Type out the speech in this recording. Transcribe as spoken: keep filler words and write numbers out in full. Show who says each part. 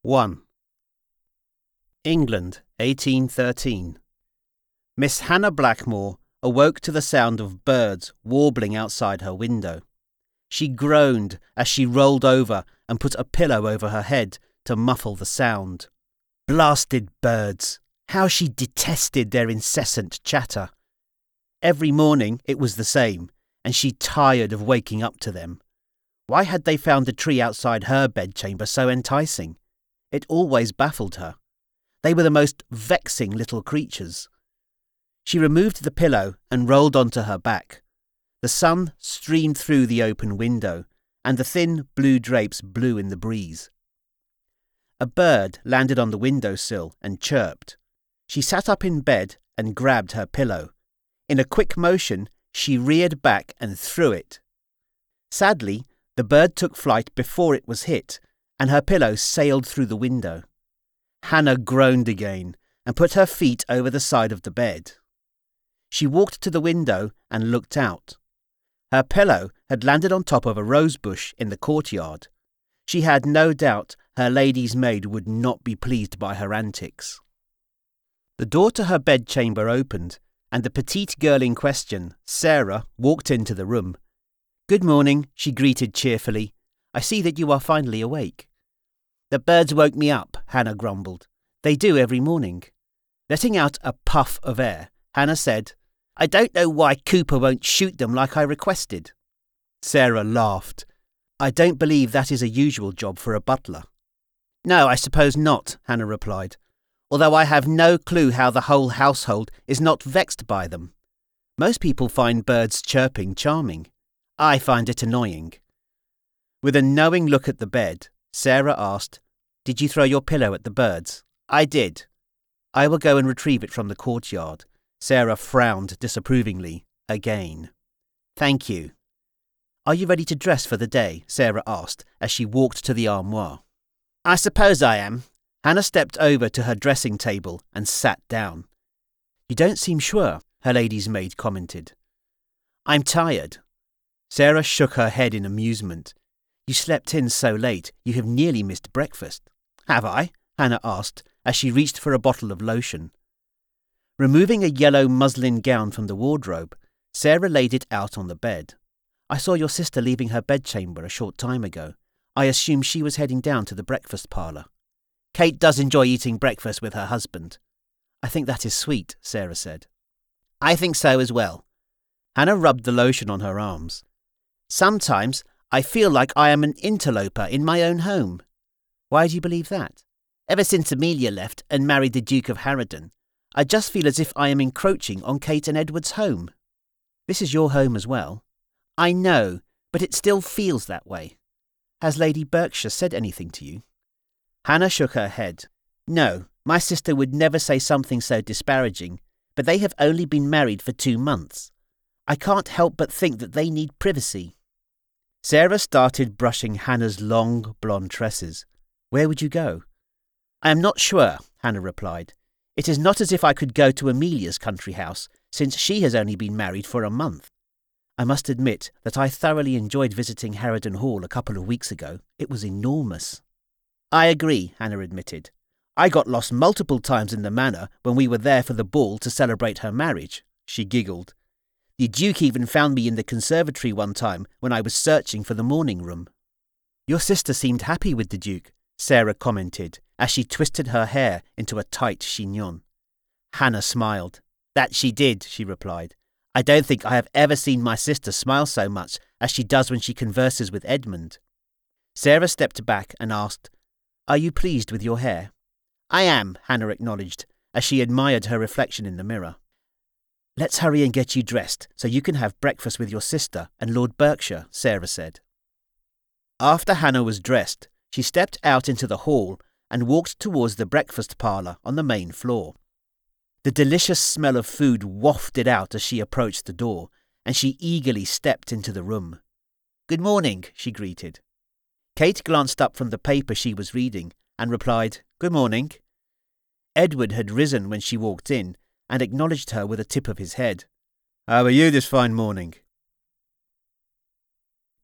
Speaker 1: one. England, eighteen thirteen. Miss Hannah Blackmore awoke to the sound of birds warbling outside her window. She groaned as she rolled over and put a pillow over her head to muffle the sound. Blasted birds! How she detested their incessant chatter. Every morning it was the same, and she tired of waking up to them. Why had they found the tree outside her bedchamber so enticing? It always baffled her. They were the most vexing little creatures. She removed the pillow and rolled onto her back. The sun streamed through the open window, and the thin blue drapes blew in the breeze. A bird landed on the windowsill and chirped. She sat up in bed and grabbed her pillow. In a quick motion, she reared back and threw it. Sadly, the bird took flight before it was hit, and her pillow sailed through the window. Hannah groaned again and put her feet over the side of the bed. She walked to the window and looked out. Her pillow had landed on top of a rose bush in the courtyard. She had no doubt her lady's maid would not be pleased by her antics. The door to her bedchamber opened, and the petite girl in question, Sarah, walked into the room. "Good morning," she greeted cheerfully. "I see that you are finally awake." "The birds woke me up," Hannah grumbled. "They do every morning." Letting out a puff of air, Hannah said, "I don't know why Cooper won't shoot them like I requested." Sarah laughed. "I don't believe that is a usual job for a butler." "No, I suppose not," Hannah replied, "although I have no clue how the whole household is not vexed by them. Most people find birds chirping charming. I find it annoying." With a knowing look at the bed, Sarah asked, "Did you throw your pillow at the birds?" "I did." "I will go and retrieve it from the courtyard." Sarah frowned disapprovingly again. "Thank you." "Are you ready to dress for the day?" Sarah asked as she walked to the armoire. "I suppose I am." Hannah stepped over to her dressing table and sat down. "You don't seem sure," her lady's maid commented. "I'm tired." Sarah shook her head in amusement. "You slept in so late, you have nearly missed breakfast." "Have I?" Hannah asked as she reached for a bottle of lotion. Removing a yellow muslin gown from the wardrobe, Sarah laid it out on the bed. "I saw your sister leaving her bedchamber a short time ago. I assume she was heading down to the breakfast parlour." "Kate does enjoy eating breakfast with her husband." "I think that is sweet," Sarah said. "I think so as well." Hannah rubbed the lotion on her arms. "Sometimes I feel like I am an interloper in my own home." "Why do you believe that?" "Ever since Amelia left and married the Duke of Harrowden, I just feel as if I am encroaching on Kate and Edward's home." "This is your home as well." "I know, but it still feels that way." "Has Lady Berkshire said anything to you?" Hannah shook her head. "No, my sister would never say something so disparaging, but they have only been married for two months. I can't help but think that they need privacy." Sarah started brushing Hannah's long blonde tresses. "Where would you go?" "I am not sure," Hannah replied. "It is not as if I could go to Amelia's country house, since she has only been married for a month. I must admit that I thoroughly enjoyed visiting Harrowden Hall a couple of weeks ago. It was enormous." "I agree," Hannah admitted. "I got lost multiple times in the manor when we were there for the ball to celebrate her marriage." She giggled. "The Duke even found me in the conservatory one time when I was searching for the morning room." "Your sister seemed happy with the Duke," Sarah commented as she twisted her hair into a tight chignon. Hannah smiled. "That she did," she replied. "I don't think I have ever seen my sister smile so much as she does when she converses with Edmund." Sarah stepped back and asked, "Are you pleased with your hair?" "I am," Hannah acknowledged as she admired her reflection in the mirror. "Let's hurry and get you dressed so you can have breakfast with your sister and Lord Berkshire," Sarah said. After Hannah was dressed, she stepped out into the hall and walked towards the breakfast parlour on the main floor. The delicious smell of food wafted out as she approached the door, and she eagerly stepped into the room. "Good morning," she greeted. Kate glanced up from the paper she was reading and replied, "Good morning." Edward had risen when she walked in and acknowledged her with a tip of his head. "How are you this fine morning?"